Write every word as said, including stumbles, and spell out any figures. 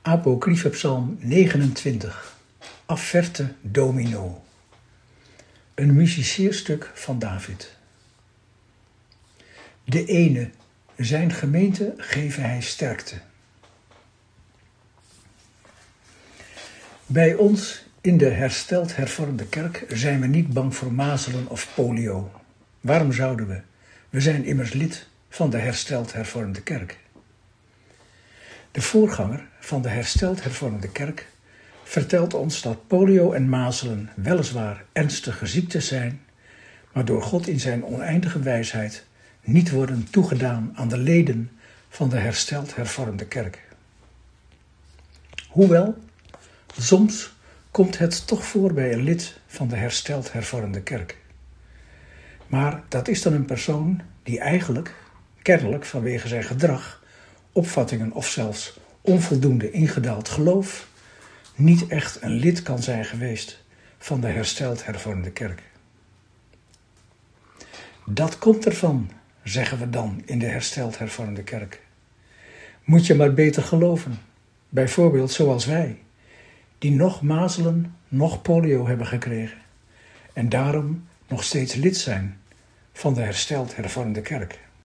Apocryphe Psalm negenentwintig, Afferte Domino. Een musiceerstuk van David. De ene, zijn gemeente geven hij sterkte. Bij ons in de hersteld hervormde kerk zijn we niet bang voor mazelen of polio. Waarom zouden we? We zijn immers lid van de hersteld hervormde kerk. De voorganger van de hersteld hervormde kerk vertelt ons dat polio en mazelen weliswaar ernstige ziektes zijn, maar door God in zijn oneindige wijsheid niet worden toegedaan aan de leden van de hersteld hervormde kerk. Hoewel, soms komt het toch voor bij een lid van de hersteld hervormde kerk. Maar dat is dan een persoon die eigenlijk, kennelijk vanwege zijn gedrag, opvattingen of zelfs onvoldoende ingedaald geloof, niet echt een lid kan zijn geweest van de hersteld hervormde kerk. Dat komt ervan, zeggen we dan in de hersteld hervormde kerk. Moet je maar beter geloven, bijvoorbeeld zoals wij, die nog mazelen, nog polio hebben gekregen en daarom nog steeds lid zijn van de hersteld hervormde kerk.